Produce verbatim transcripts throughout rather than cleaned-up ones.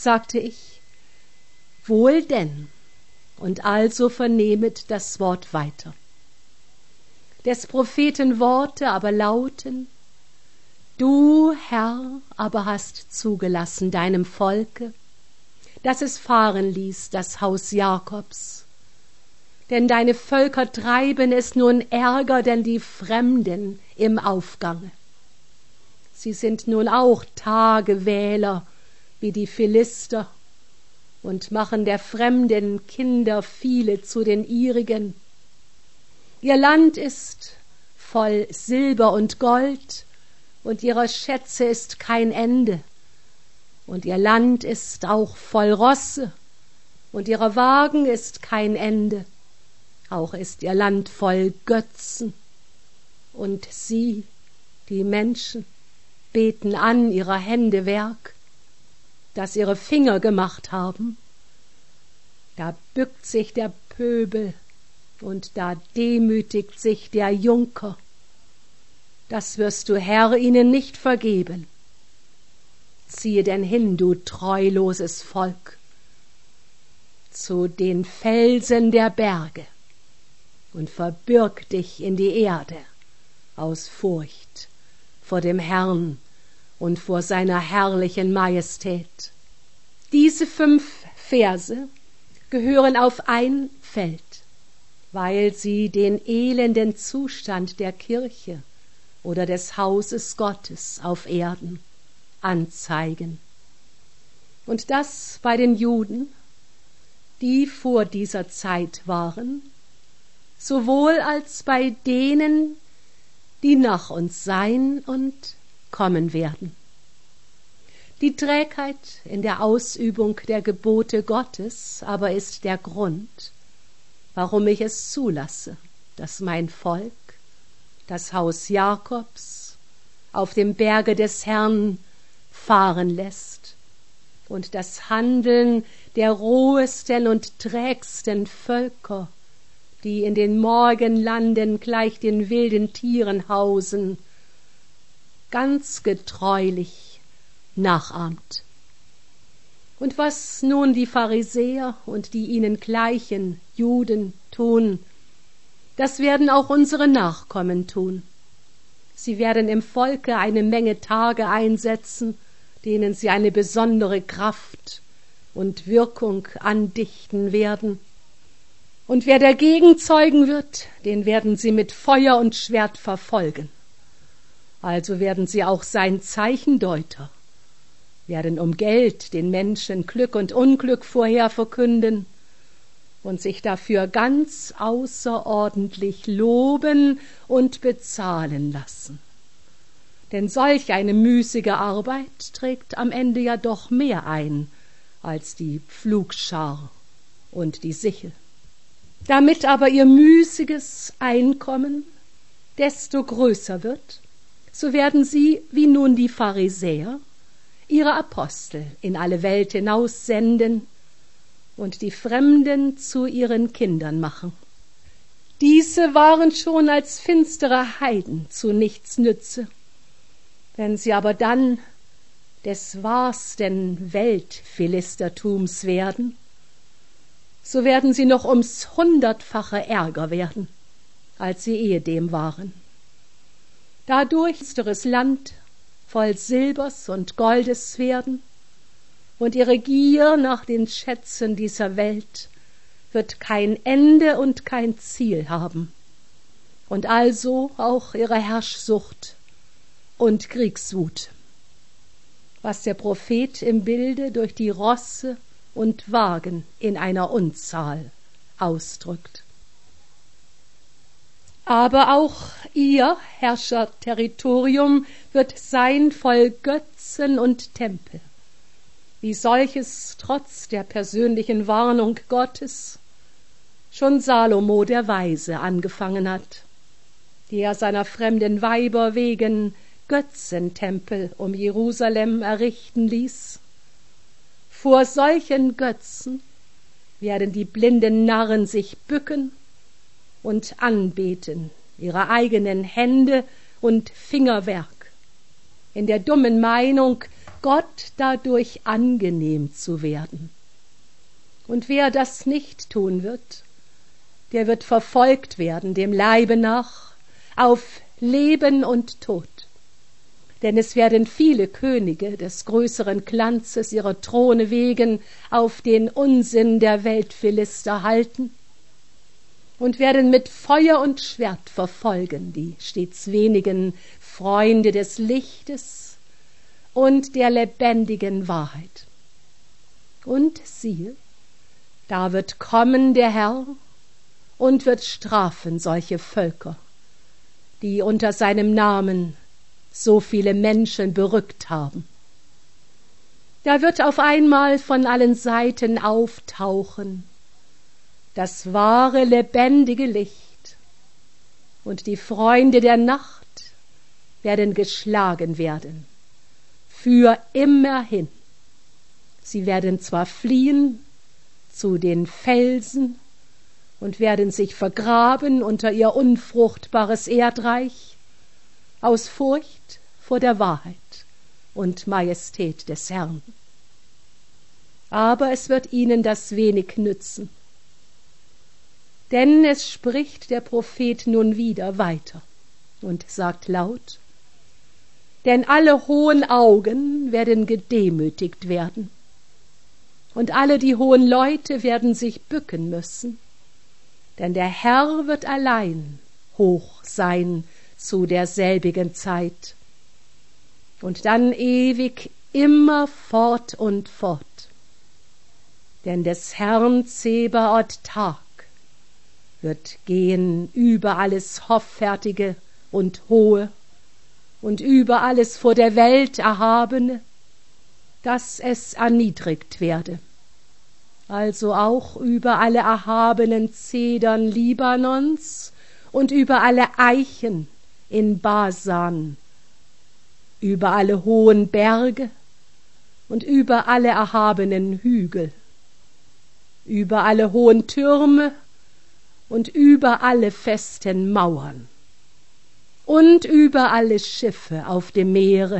sagte ich, wohl denn, und also vernehmet das Wort weiter. Des Propheten Worte aber lauten, du, Herr, aber hast zugelassen deinem Volke, dass es fahren ließ, das Haus Jakobs. Denn deine Völker treiben es nun ärger denn die Fremden im Aufgange. Sie sind nun auch Tagewähler wie die Philister und machen der fremden Kinder viele zu den ihrigen. Ihr Land ist voll Silber und Gold, und ihrer Schätze ist kein Ende. Und ihr Land ist auch voll Rosse, und ihrer Wagen ist kein Ende. Auch ist ihr Land voll Götzen. Und sie, die Menschen, beten an ihrer Hände Werk, das ihre Finger gemacht haben. Da bückt sich der Pöbel, und da demütigt sich der Junker. Das wirst du, Herr, ihnen nicht vergeben. Ziehe denn hin, du treuloses Volk, zu den Felsen der Berge und verbirg dich in die Erde aus Furcht vor dem Herrn und vor seiner herrlichen Majestät. Diese fünf Verse gehören auf ein Feld, weil sie den elenden Zustand der Kirche oder des Hauses Gottes auf Erden anzeigen. Und das bei den Juden, die vor dieser Zeit waren, sowohl als bei denen, die nach uns sein und kommen werden. Die Trägheit in der Ausübung der Gebote Gottes aber ist der Grund, warum ich es zulasse, dass mein Volk, das Haus Jakobs, auf dem Berge des Herrn fahren lässt und das Handeln der rohesten und trägsten Völker, die in den Morgenlanden gleich den wilden Tieren hausen, ganz getreulich nachahmt. Und was nun die Pharisäer und die ihnen gleichen Juden tun, das werden auch unsere Nachkommen tun. Sie werden im Volke eine Menge Tage einsetzen, denen sie eine besondere Kraft und Wirkung andichten werden. Und wer dagegen zeugen wird, den werden sie mit Feuer und Schwert verfolgen. Also werden sie auch sein Zeichendeuter, werden um Geld den Menschen Glück und Unglück vorher verkünden und sich dafür ganz außerordentlich loben und bezahlen lassen. Denn solch eine müßige Arbeit trägt am Ende ja doch mehr ein als die Pflugschar und die Sichel. Damit aber ihr müßiges Einkommen desto größer wird, so werden sie, wie nun die Pharisäer, ihre Apostel in alle Welt hinaussenden und die Fremden zu ihren Kindern machen. Diese waren schon als finstere Heiden zu nichts nütze. Wenn sie aber dann des wahrsten Weltphilistertums werden, so werden sie noch ums hundertfache ärger werden, als sie ehedem waren. Dadurch finsteres Land voll Silbers und Goldes werden, und ihre Gier nach den Schätzen dieser Welt wird kein Ende und kein Ziel haben, und also auch ihre Herrschsucht und Kriegswut, was der Prophet im Bilde durch die Rosse und Wagen in einer Unzahl ausdrückt. Aber auch ihr Herrscherterritorium wird sein voll Götzen und Tempel, wie solches trotz der persönlichen Warnung Gottes schon Salomo der Weise angefangen hat, der seiner fremden Weiber wegen Götzentempel um Jerusalem errichten ließ. Vor solchen Götzen werden die blinden Narren sich bücken und anbeten ihre eigenen Hände und Fingerwerk, in der dummen Meinung, Gott dadurch angenehm zu werden. Und wer das nicht tun wird, der wird verfolgt werden, dem Leibe nach, auf Leben und Tod. Denn es werden viele Könige des größeren Glanzes ihrer Throne wegen auf den Unsinn der Weltphilister halten und werden mit Feuer und Schwert verfolgen die stets wenigen Freunde des Lichtes und der lebendigen Wahrheit. Und siehe, da wird kommen der Herr und wird strafen solche Völker, die unter seinem Namen so viele Menschen berückt haben. Da wird auf einmal von allen Seiten auftauchen das wahre, lebendige Licht, und die Freunde der Nacht werden geschlagen werden, für immerhin. Sie werden zwar fliehen zu den Felsen und werden sich vergraben unter ihr unfruchtbares Erdreich, aus Furcht vor der Wahrheit und Majestät des Herrn. Aber es wird ihnen das wenig nützen, denn es spricht der Prophet nun wieder weiter und sagt laut: Denn alle hohen Augen werden gedemütigt werden, und alle die hohen Leute werden sich bücken müssen, denn der Herr wird allein hoch sein zu derselbigen Zeit, und dann ewig immer fort und fort. Denn des Herrn Zebaoth Tag wird gehen über alles Hoffärtige und Hohe und über alles vor der Welt Erhabene, dass es erniedrigt werde, also auch über alle erhabenen Zedern Libanons und über alle Eichen in Basan, über alle hohen Berge und über alle erhabenen Hügel, über alle hohen Türme und über alle festen Mauern und über alle Schiffe auf dem Meere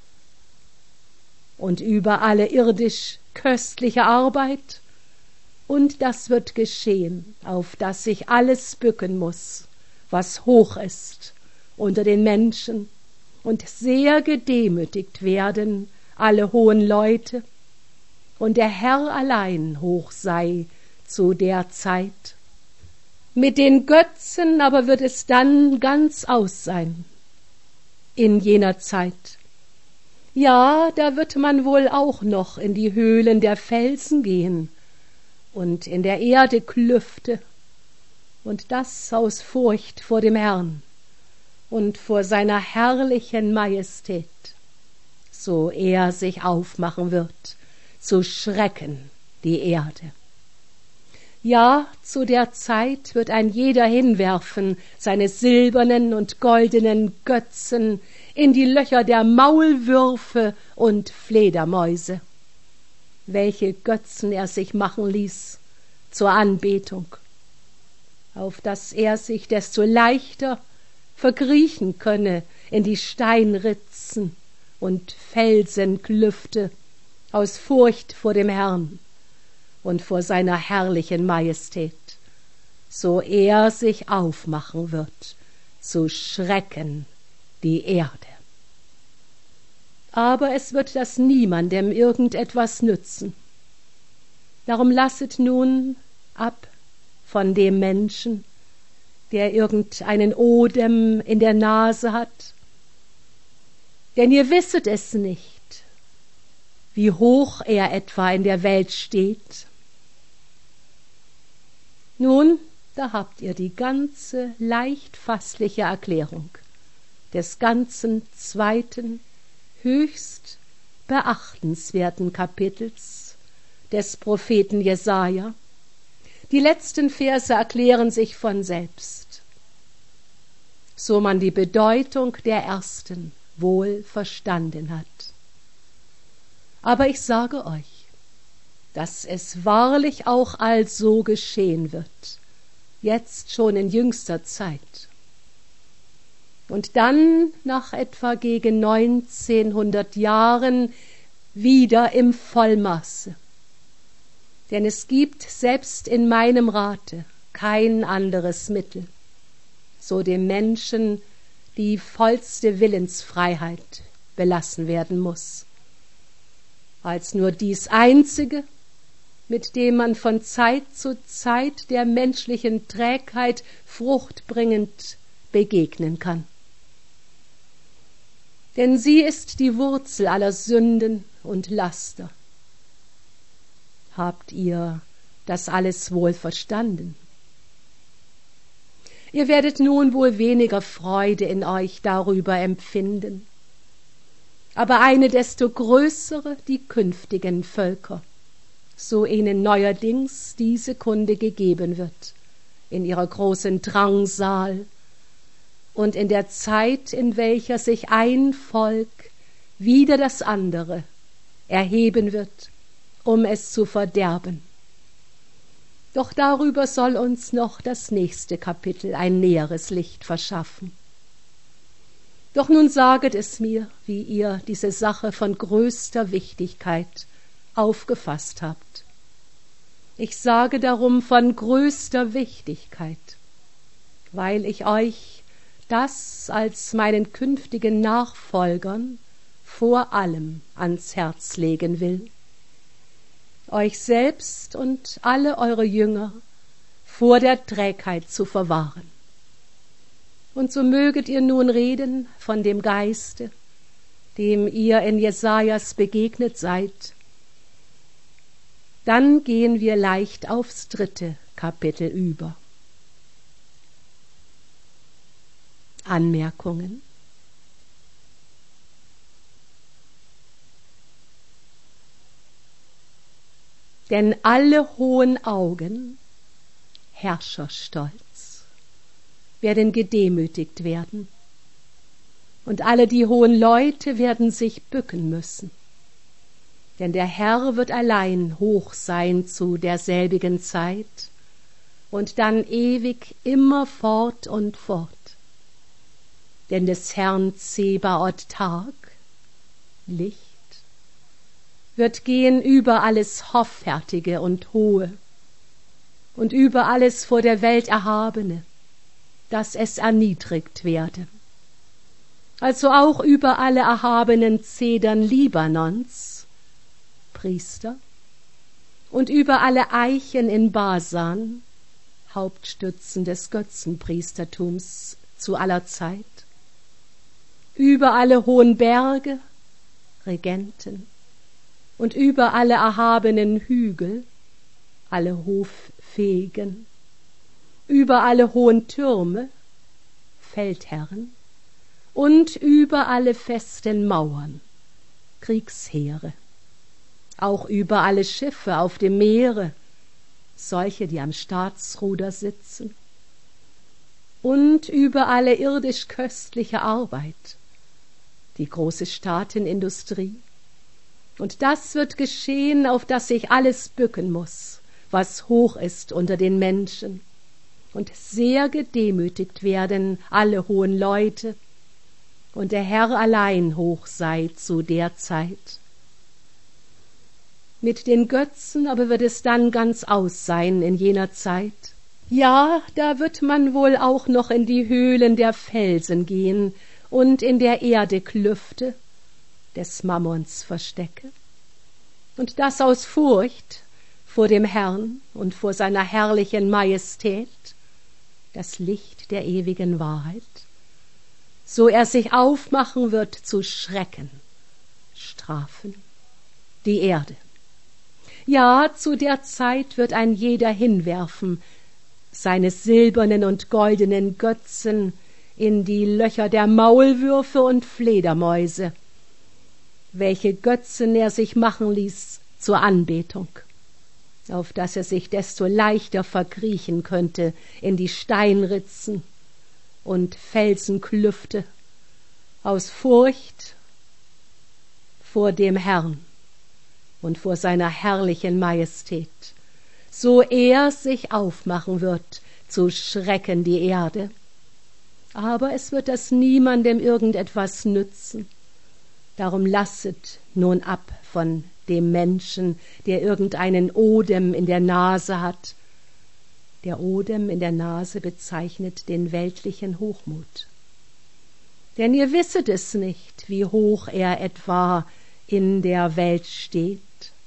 und über alle irdisch köstliche Arbeit. Und das wird geschehen, auf das sich alles bücken muß, was hoch ist unter den Menschen, und sehr gedemütigt werden alle hohen Leute, und der Herr allein hoch sei zu der Zeit. Mit den Götzen aber wird es dann ganz aus sein, in jener Zeit. Ja, da wird man wohl auch noch in die Höhlen der Felsen gehen und in der Erde Klüfte, und das aus Furcht vor dem Herrn und vor seiner herrlichen Majestät, so er sich aufmachen wird, zu schrecken die Erde. Ja, zu der Zeit wird ein jeder hinwerfen seine silbernen und goldenen Götzen in die Löcher der Maulwürfe und Fledermäuse, welche Götzen er sich machen ließ zur Anbetung, auf dass er sich desto leichter verkriechen könne in die Steinritzen und Felsenklüfte aus Furcht vor dem Herrn und vor seiner herrlichen Majestät, so er sich aufmachen wird, zu schrecken die Erde. Aber es wird das niemandem irgendetwas nützen. Darum lasset nun ab von dem Menschen, der irgendeinen Odem in der Nase hat, denn ihr wisset es nicht, wie hoch er etwa in der Welt steht. Nun, da habt ihr die ganze leicht fassliche Erklärung des ganzen zweiten, höchst beachtenswerten Kapitels des Propheten Jesaja. Die letzten Verse erklären sich von selbst, so man die Bedeutung der ersten wohl verstanden hat. Aber ich sage euch, dass es wahrlich auch also geschehen wird, jetzt schon in jüngster Zeit. Und dann, nach etwa gegen neunzehnhundert Jahren, wieder im Vollmaße. Denn es gibt selbst in meinem Rate kein anderes Mittel, so dem Menschen die vollste Willensfreiheit belassen werden muß, als nur dies Einzige, mit dem man von Zeit zu Zeit der menschlichen Trägheit fruchtbringend begegnen kann. Denn sie ist die Wurzel aller Sünden und Laster. Habt ihr das alles wohl verstanden? Ihr werdet nun wohl weniger Freude in euch darüber empfinden, aber eine desto größere die künftigen Völker, so ihnen neuerdings diese Kunde gegeben wird, in ihrer großen Drangsal und in der Zeit, in welcher sich ein Volk wider das andere erheben wird, um es zu verderben. Doch darüber soll uns noch das nächste Kapitel ein näheres Licht verschaffen. Doch nun saget es mir, wie ihr diese Sache von größter Wichtigkeit aufgefasst habt. Ich sage darum von größter Wichtigkeit, weil ich euch das als meinen künftigen Nachfolgern vor allem ans Herz legen will, euch selbst und alle eure Jünger vor der Trägheit zu verwahren. Und so möget ihr nun reden von dem Geiste, dem ihr in Jesajas begegnet seid. Dann gehen wir leicht aufs dritte Kapitel über. Anmerkungen. Denn alle hohen Augen, Herrscherstolz, werden gedemütigt werden, und alle die hohen Leute werden sich bücken müssen. Denn der Herr wird allein hoch sein zu derselbigen Zeit und dann ewig immer fort und fort. Denn des Herrn Zebaoth Tag, Licht, wird gehen über alles Hoffärtige und Hohe und über alles vor der Welt Erhabene, dass es erniedrigt werde. Also auch über alle erhabenen Zedern Libanons, Priester, und über alle Eichen in Basan, Hauptstützen des Götzenpriestertums zu aller Zeit, über alle hohen Berge, Regenten, und über alle erhabenen Hügel, alle Hoffähigen, über alle hohen Türme, Feldherren, und über alle festen Mauern, Kriegsheere, auch über alle Schiffe auf dem Meere, solche, die am Staatsruder sitzen, und über alle irdisch köstliche Arbeit, die große Staatenindustrie. Und das wird geschehen, auf das sich alles bücken muß, was hoch ist unter den Menschen, und sehr gedemütigt werden alle hohen Leute, und der Herr allein hoch sei zu der Zeit. Mit den Götzen aber wird es dann ganz aus sein in jener Zeit. Ja, da wird man wohl auch noch in die Höhlen der Felsen gehen und in der Erde Klüfte des Mammons Verstecke. Und das aus Furcht vor dem Herrn und vor seiner herrlichen Majestät, das Licht der ewigen Wahrheit, so er sich aufmachen wird zu schrecken, strafen, die Erde. Ja, zu der Zeit wird ein jeder hinwerfen seine silbernen und goldenen Götzen in die Löcher der Maulwürfe und Fledermäuse, welche Götzen er sich machen ließ zur Anbetung, auf dass er sich desto leichter verkriechen könnte in die Steinritzen und Felsenklüfte, aus Furcht vor dem Herrn und vor seiner herrlichen Majestät, so er sich aufmachen wird zu schrecken die Erde. Aber es wird das niemandem irgendetwas nützen, Darum lasset nun ab von dem Menschen, der irgendeinen Odem in der Nase hat. Der Odem in der Nase bezeichnet den weltlichen Hochmut. Denn ihr wisset es nicht, wie hoch er etwa in der Welt steht.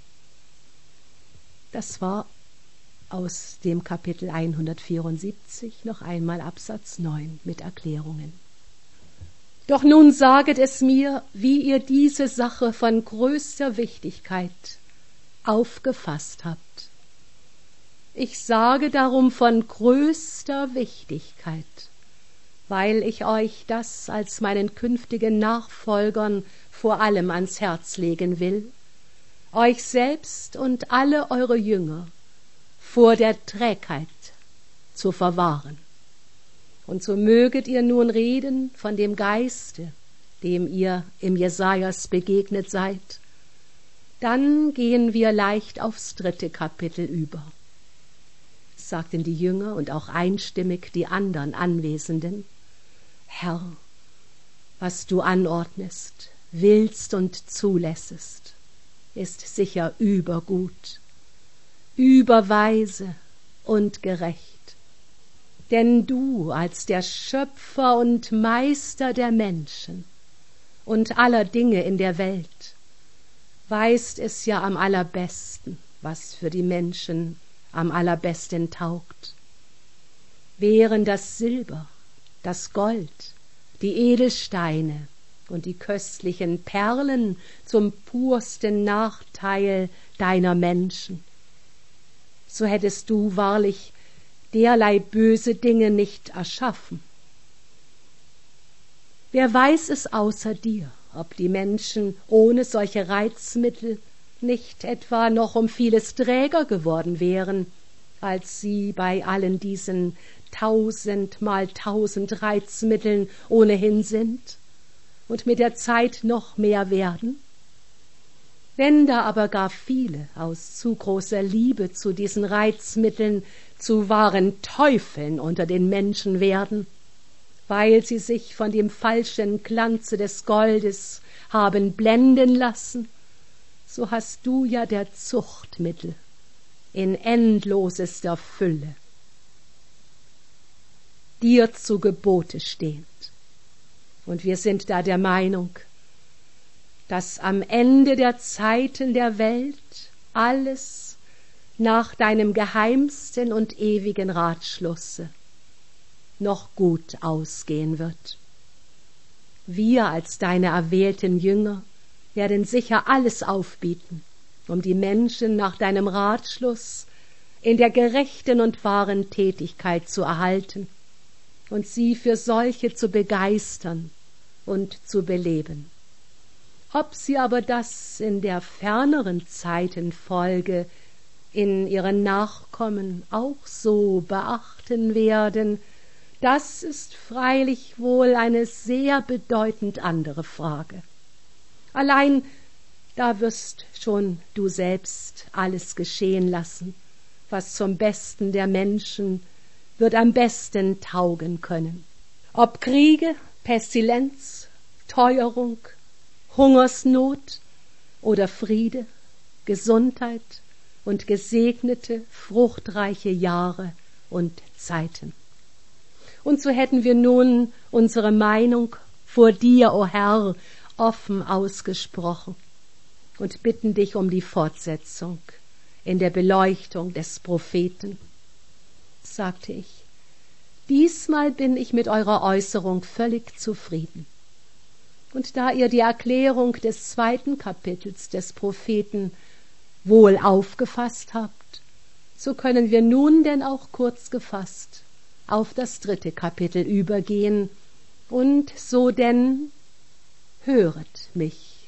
Das war aus dem Kapitel hundertvierundsiebzig, noch einmal Absatz neun mit Erklärungen. Doch nun saget es mir, wie ihr diese Sache von größter Wichtigkeit aufgefasst habt. Ich sage darum von größter Wichtigkeit, weil ich euch das als meinen künftigen Nachfolgern vor allem ans Herz legen will, euch selbst und alle eure Jünger vor der Trägheit zu verwahren. Und so möget ihr nun reden von dem Geiste, dem ihr im Jesajas begegnet seid. Dann gehen wir leicht aufs dritte Kapitel über, sagten die Jünger und auch einstimmig die anderen Anwesenden. Herr, was du anordnest, willst und zulässest, ist sicher übergut, überweise und gerecht. Denn du als der Schöpfer und Meister der Menschen und aller Dinge in der Welt weißt es ja am allerbesten, was für die Menschen am allerbesten taugt. Wären das Silber, das Gold, die Edelsteine und die köstlichen Perlen zum pursten Nachteil deiner Menschen, so hättest du wahrlich derlei böse Dinge nicht erschaffen. Wer weiß es außer dir, ob die Menschen ohne solche Reizmittel nicht etwa noch um vieles träger geworden wären, als sie bei allen diesen tausend mal tausend Reizmitteln ohnehin sind und mit der Zeit noch mehr werden? Wenn da aber gar viele aus zu großer Liebe zu diesen Reizmitteln zu wahren Teufeln unter den Menschen werden, weil sie sich von dem falschen Glanze des Goldes haben blenden lassen, so hast du ja der Zuchtmittel in endlosester Fülle dir zu Gebote stehend. Und wir sind da der Meinung, dass am Ende der Zeiten der Welt alles nach deinem geheimsten und ewigen Ratschlusse noch gut ausgehen wird. Wir als deine erwählten Jünger werden sicher alles aufbieten, um die Menschen nach deinem Ratschluss in der gerechten und wahren Tätigkeit zu erhalten und sie für solche zu begeistern und zu beleben. Ob sie aber das in der ferneren Zeitenfolge in ihren Nachkommen auch so beachten werden, das ist freilich wohl eine sehr bedeutend andere Frage. Allein da wirst schon du selbst alles geschehen lassen, was zum Besten der Menschen wird am besten taugen können. Ob Kriege, Pestilenz, Teuerung, Hungersnot oder Friede, Gesundheit und gesegnete, fruchtreiche Jahre und Zeiten. Und so hätten wir nun unsere Meinung vor dir, o Herr, offen ausgesprochen und bitten dich um die Fortsetzung in der Beleuchtung des Propheten. Sagte ich, diesmal bin ich mit eurer Äußerung völlig zufrieden. Und da ihr die Erklärung des zweiten Kapitels des Propheten wohl aufgefasst habt, so können wir nun denn auch kurz gefasst auf das dritte Kapitel übergehen, und so denn höret mich.